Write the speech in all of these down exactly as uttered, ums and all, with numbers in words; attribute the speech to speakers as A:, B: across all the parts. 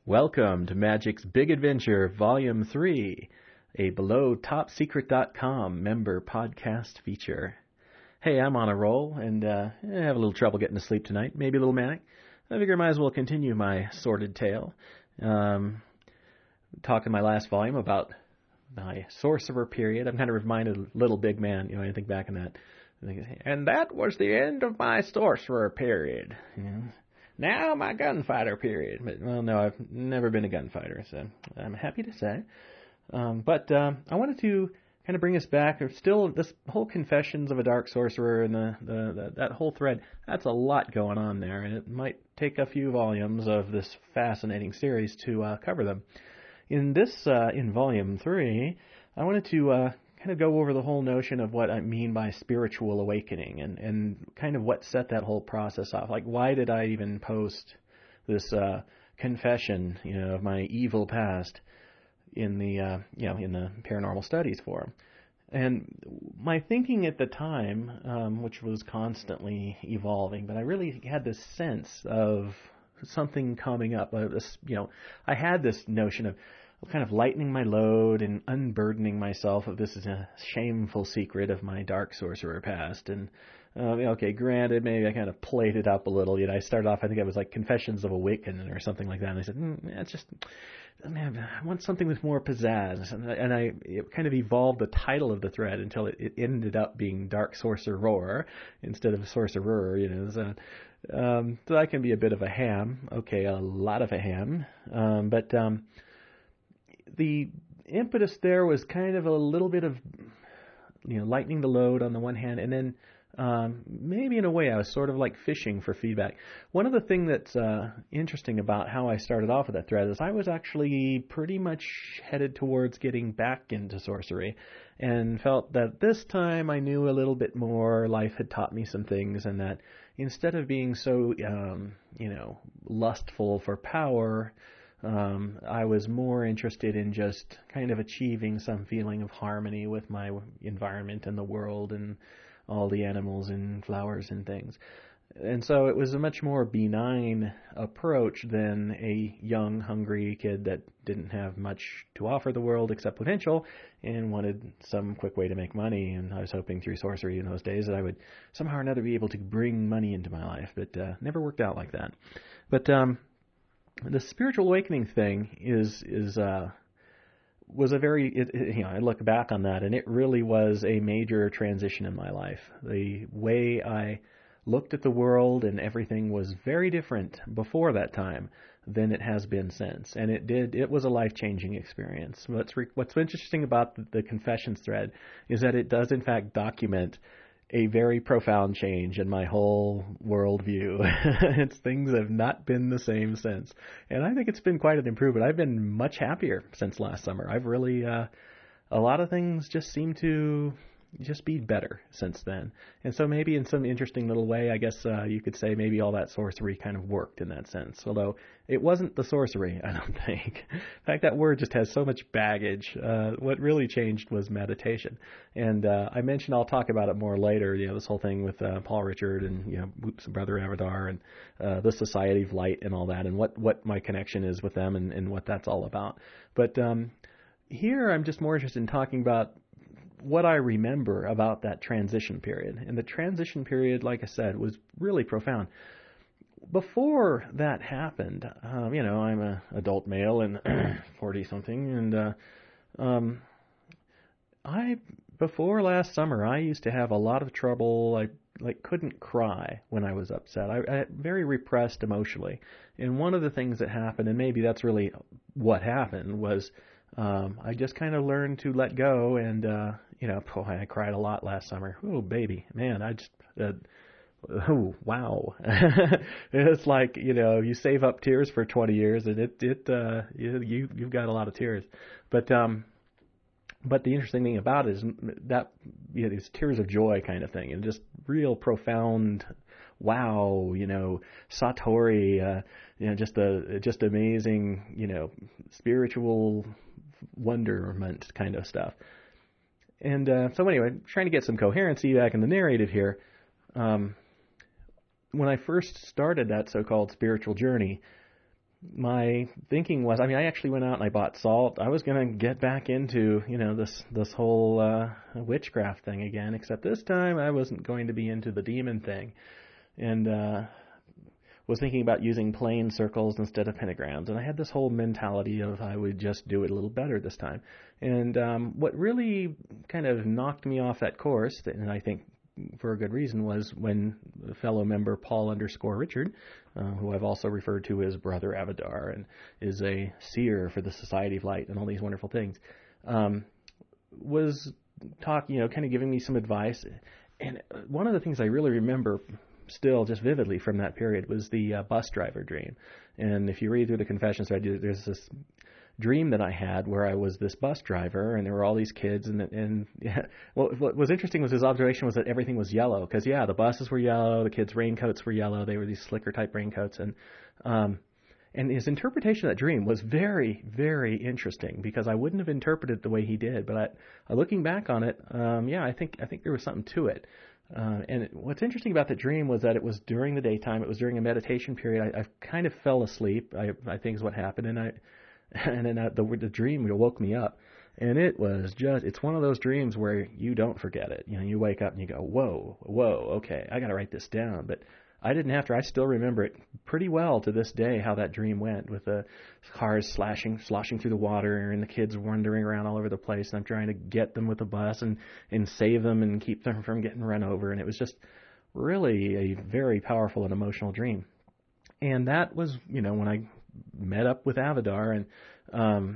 A: Welcome to Magic's Big Adventure, Volume three, a below top secret dot com member podcast feature. Hey, I'm on a roll, and uh, I have a little trouble getting to sleep tonight, maybe a little manic. I figure I might as well continue my sordid tale. Um, talked in my last volume about my sorcerer period. I'm kind of reminded of Little Big Man, you know, I think back in that. And that was the end of my sorcerer period. You know? Now my gunfighter period. But, well, no, I've never been a gunfighter, so I'm happy to say. Um, but um, I wanted to kind of bring us back. There's still this whole Confessions of a Dark Sorcerer and the, the, the that whole thread. That's a lot going on there, and it might take a few volumes of this fascinating series to uh, cover them. In this, uh, in Volume three, I wanted to uh, kind of go over the whole notion of what I mean by spiritual awakening and, and kind of what set that whole process off. Like, why did I even post this uh, confession, you know, of my evil past in the, uh, you know, in the Paranormal Studies forum? And my thinking at the time, um, which was constantly evolving, but I really had this sense of something coming up. Uh, this, you know, I had this notion of kind of lightening my load and unburdening myself of this is a shameful secret of my dark sorcerer past. And um, okay, granted, maybe I kind of played it up a little. You know, I started off, I think it was like Confessions of Awakening or something like that. And I said, mm, yeah, it's just, man, I want something with more pizzazz. And I, and I it kind of evolved the title of the thread until it, it ended up being Dark Sorcerer instead of Sorcerer. You know, so, um, so that can be a bit of a ham. Okay, a lot of a ham, um, but. Um, The impetus there was kind of a little bit of, you know, lightening the load on the one hand, and then um, maybe in a way I was sort of like fishing for feedback. One of the things that's uh, interesting about how I started off with that thread is I was actually pretty much headed towards getting back into sorcery and felt that this time I knew a little bit more, life had taught me some things, and that instead of being so, um, you know, lustful for power, Um, I was more interested in just kind of achieving some feeling of harmony with my environment and the world and all the animals and flowers and things. And so it was a much more benign approach than a young, hungry kid that didn't have much to offer the world except potential and wanted some quick way to make money. And I was hoping through sorcery in those days that I would somehow or another be able to bring money into my life, but uh, never worked out like that. But um the spiritual awakening thing is is uh, was a very it, it, you know I look back on that and it really was a major transition in my life. The way I looked at the world and everything was very different before that time than it has been since, and it did it was a life-changing experience. What's re, what's interesting about the, the Confessions thread is that it does in fact document a very profound change in my whole worldview. It's things have not been the same since. And I think it's been quite an improvement. I've been much happier since last summer. I've really, uh, a lot of things just seem to just be better since then. And so maybe in some interesting little way, I guess uh, you could say maybe all that sorcery kind of worked in that sense. Although it wasn't the sorcery, I don't think. In fact, that word just has so much baggage. Uh, what really changed was meditation. And uh, I mentioned I'll talk about it more later, you know, this whole thing with uh, Paul Richard and, you know, Whoops and Brother Avadar and uh, the Society of Light and all that and what, what my connection is with them and, and what that's all about. But um, here I'm just more interested in talking about what I remember about that transition period. And the transition period, like I said, was really profound. Before that happened, um, you know, I'm an adult male and forty-something, and uh, um, I, before last summer, I used to have a lot of trouble. I like couldn't cry when I was upset. I, I very repressed emotionally. And one of the things that happened, and maybe that's really what happened, was Um, I just kind of learned to let go, and uh, you know, boy, I cried a lot last summer. Oh, baby, man, I just, uh, oh, wow. It's like, you know, you save up tears for twenty years, and it, it, uh, you, you've got a lot of tears. But, um, but the interesting thing about it is that, you know, these tears of joy kind of thing, and just real profound, wow, you know, Satori, uh, you know, just a, just amazing, you know, spiritual wonderment kind of stuff. And uh, so anyway, trying to get some coherency back in the narrative here. Um, when I first started that so-called spiritual journey, my thinking was, I mean, I actually went out and I bought salt. I was going to get back into, you know, this this whole uh, witchcraft thing again, except this time I wasn't going to be into the demon thing, and uh, was thinking about using plain circles instead of pentagrams. And I had this whole mentality of I would just do it a little better this time. And um, what really kind of knocked me off that course, and I think for a good reason, was when a fellow member Paul underscore Richard, uh, who I've also referred to as Brother Avidar and is a seer for the Society of Light and all these wonderful things, um, was talking, you know, kind of giving me some advice. And one of the things I really remember still just vividly from that period was the uh, bus driver dream. And if you read through the confessions I do, there's this dream that I had where I was this bus driver, and there were all these kids, and and yeah, well, what was interesting was his observation was that everything was yellow, because yeah, the buses were yellow, the kids' raincoats were yellow, they were these slicker type raincoats, and um, and his interpretation of that dream was very, very interesting, because I wouldn't have interpreted it the way he did, but I, looking back on it, um, yeah, I think I think there was something to it. Uh, and what's interesting about the dream was that it was during the daytime, it was during a meditation period. I, I kind of fell asleep, I, I think is what happened, and I. And then uh, the, the dream woke me up, and it was just, it's one of those dreams where you don't forget it. You know, you wake up and you go, whoa, whoa, okay, I got to write this down. But I didn't have to. I still remember it pretty well to this day, how that dream went, with the cars slashing, sloshing through the water and the kids wandering around all over the place. And I'm trying to get them with the bus and, and save them and keep them from getting run over. And it was just really a very powerful and emotional dream. And that was, you know, when I met up with Avidar and um,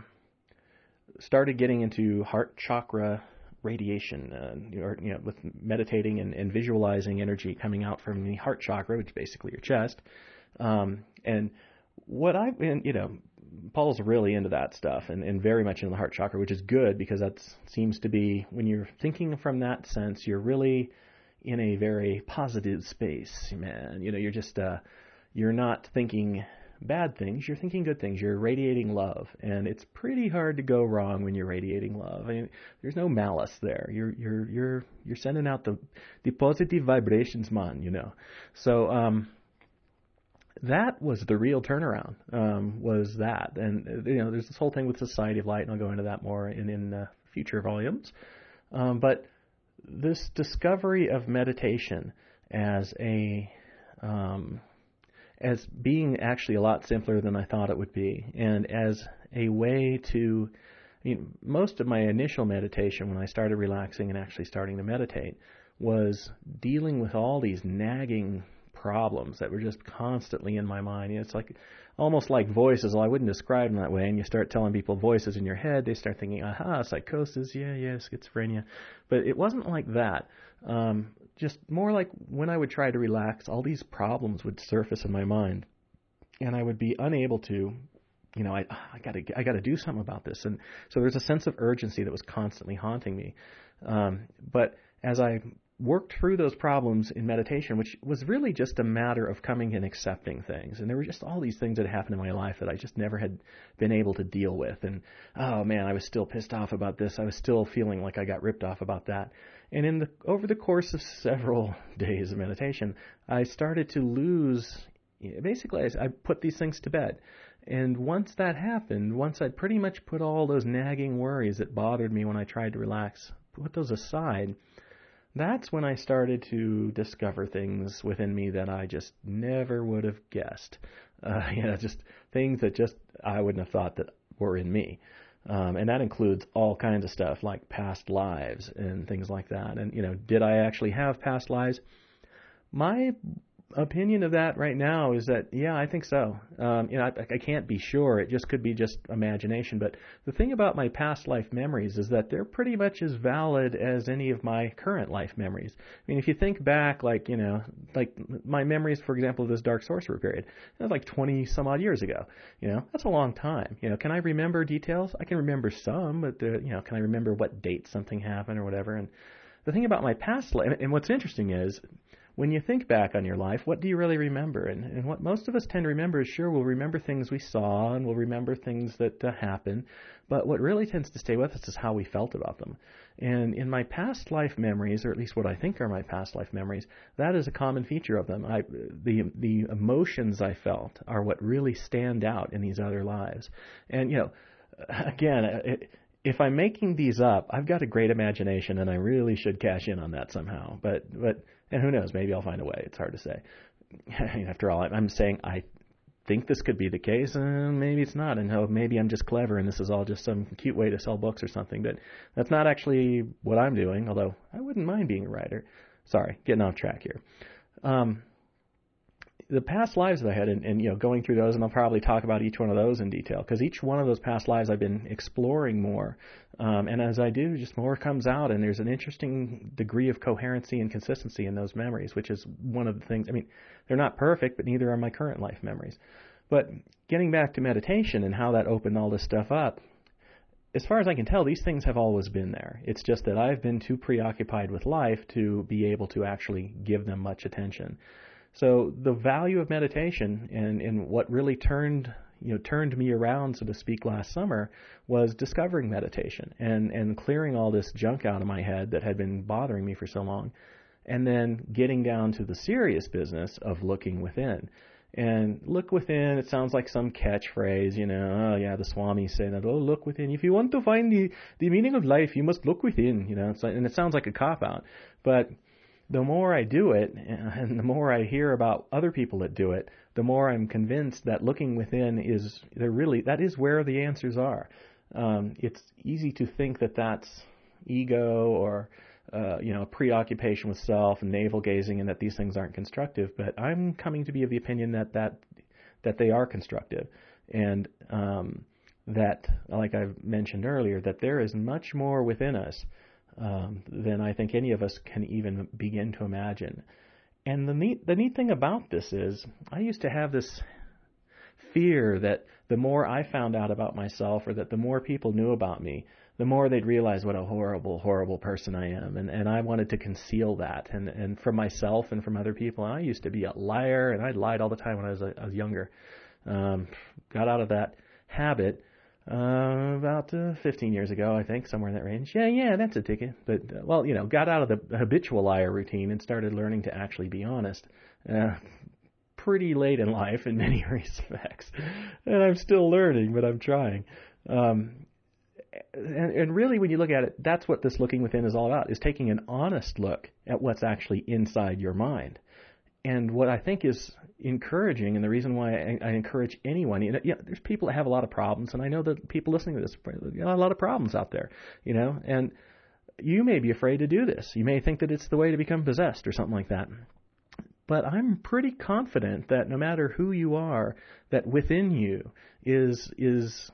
A: started getting into heart chakra radiation, uh, or, you know, with meditating and, and visualizing energy coming out from the heart chakra, which is basically your chest. Um, and what I've been, you know, Paul's really into that stuff and, and very much into the heart chakra, which is good, because that seems to be, when you're thinking from that sense, you're really in a very positive space, man. You know, you're just, uh, you're not thinking bad things, you're thinking good things, you're radiating love, and it's pretty hard to go wrong when you're radiating love. I mean, there's no malice there. You're you're you're you're sending out the the positive vibrations, man, you know. So um that was the real turnaround, um, was that. And, you know, there's this whole thing with Society of Light, and I'll go into that more in, in uh, future volumes. Um, but this discovery of meditation as a um, as being actually a lot simpler than I thought it would be, and as a way to, you know, most of my initial meditation when I started relaxing and actually starting to meditate was dealing with all these nagging problems that were just constantly in my mind. You know, it's like almost like voices. Well, I wouldn't describe them that way. And you start telling people voices in your head, they start thinking, aha, psychosis, yeah, yeah, schizophrenia. But it wasn't like that. Um, just more like when I would try to relax, all these problems would surface in my mind, and I would be unable to, you know, I I gotta I gotta do something about this. And so there's a sense of urgency that was constantly haunting me. Um, but as I worked through those problems in meditation, which was really just a matter of coming and accepting things. And there were just all these things that happened in my life that I just never had been able to deal with. And, oh man, I was still pissed off about this. I was still feeling like I got ripped off about that. And in the over the course of several days of meditation, I started to lose, basically I, I put these things to bed. And once that happened, once I'd pretty much put all those nagging worries that bothered me when I tried to relax, put those aside, that's when I started to discover things within me that I just never would have guessed. Uh, you know, just things that just I wouldn't have thought that were in me. Um, and that includes all kinds of stuff like past lives and things like that. And, you know, did I actually have past lives? My opinion of that right now is that, yeah, I think so. Um, you know, I, I can't be sure. It just could be just imagination. But the thing about my past life memories is that they're pretty much as valid as any of my current life memories. I mean, if you think back, like, you know, like my memories, for example, of this Dark Sorcerer period, that was like twenty some odd years ago. You know, that's a long time. You know, can I remember details? I can remember some, but, the, you know, can I remember what date something happened or whatever? And the thing about my past life, and what's interesting is, when you think back on your life, what do you really remember? And, and what most of us tend to remember is, sure, we'll remember things we saw and we'll remember things that uh, happened, but what really tends to stay with us is how we felt about them. And in my past life memories, or at least what I think are my past life memories, that is a common feature of them. I, the the emotions I felt are what really stand out in these other lives. And, you know, again, it, if I'm making these up, I've got a great imagination, and I really should cash in on that somehow. But, but and who knows, maybe I'll find a way. It's hard to say. After all, I'm saying I think this could be the case, and maybe it's not, and oh, maybe I'm just clever and this is all just some cute way to sell books or something, but that's not actually what I'm doing, although I wouldn't mind being a writer. Sorry, getting off track here. Um, the past lives that I had, and, and you know, going through those, and I'll probably talk about each one of those in detail, because each one of those past lives I've been exploring more, um, and as I do, just more comes out, and there's an interesting degree of coherency and consistency in those memories, which is one of the things. I mean, they're not perfect, but neither are my current life memories. But getting back to meditation and how that opened all this stuff up, as far as I can tell, these things have always been there. It's just that I've been too preoccupied with life to be able to actually give them much attention. So the value of meditation, and, and what really turned you know turned me around, so to speak, last summer, was discovering meditation and, and clearing all this junk out of my head that had been bothering me for so long, and then getting down to the serious business of looking within. And look within, it sounds like some catchphrase, you know, oh yeah, the Swami saying that, oh, look within. If you want to find the, the meaning of life, you must look within, you know, it's like, and it sounds like a cop-out. But the more I do it, and the more I hear about other people that do it, the more I'm convinced that looking within is, they're really, that is where the answers are. Um, it's easy to think that that's ego or Uh, you know, preoccupation with self and navel-gazing, and that these things aren't constructive. But I'm coming to be of the opinion that that, that they are constructive, and um, that, like I've mentioned earlier, that there is much more within us um, than I think any of us can even begin to imagine. And the neat, the neat thing about this is, I used to have this fear that the more I found out about myself, or that the more people knew about me, the more they'd realize what a horrible, horrible person I am. And, and I wanted to conceal that, and, and from myself and from other people. And I used to be a liar, and I lied all the time when I was, I was younger. Um, got out of that habit uh, about uh, fifteen years ago, I think, somewhere in that range. Yeah, yeah, that's a ticket. But, uh, well, you know, got out of the habitual liar routine and started learning to actually be honest. Uh, pretty late in life in many respects. And I'm still learning, but I'm trying. Um, And, and really, when you look at it, that's what this looking within is all about, is taking an honest look at what's actually inside your mind. And what I think is encouraging, and the reason why I, I encourage anyone, you know, yeah, there's people that have a lot of problems, and I know that people listening to this, you know, a lot of problems out there, you know, and you may be afraid to do this. You may think that it's the way to become possessed or something like that. But I'm pretty confident that no matter who you are, that within you is is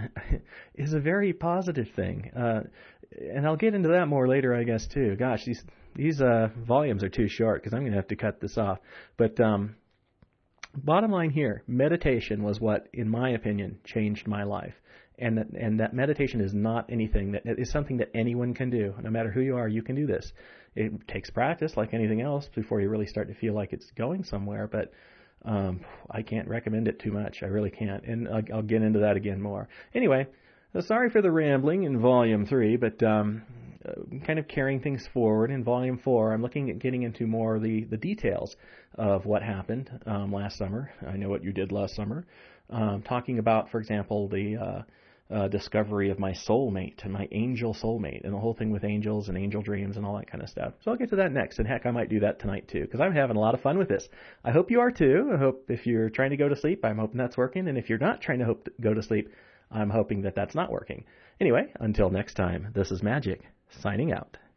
A: is a very positive thing. Uh, and I'll get into that more later, I guess, too. Gosh, these these uh, volumes are too short because I'm going to have to cut this off. But um, bottom line here, meditation was what, in my opinion, changed my life. And that, and that meditation is not anything that is something that anyone can do. No matter who you are, you can do this. It takes practice, like anything else, before you really start to feel like it's going somewhere. But um, I can't recommend it too much. I really can't. And I'll, I'll get into that again more. Anyway, uh, sorry for the rambling in Volume three, but um, uh, kind of carrying things forward in Volume four, I'm looking at getting into more of the, the details of what happened um, last summer. I know what you did last summer. Um, talking about, for example, the... Uh, Uh, discovery of my soulmate and my angel soulmate and the whole thing with angels and angel dreams and all that kind of stuff. So I'll get to that next, and heck, I might do that tonight too, because I'm having a lot of fun with this. I hope you are too. I hope if you're trying to go to sleep, I'm hoping that's working, and if you're not trying to hope to go to sleep, I'm hoping that that's not working. Anyway, until next time, this is Magic, signing out.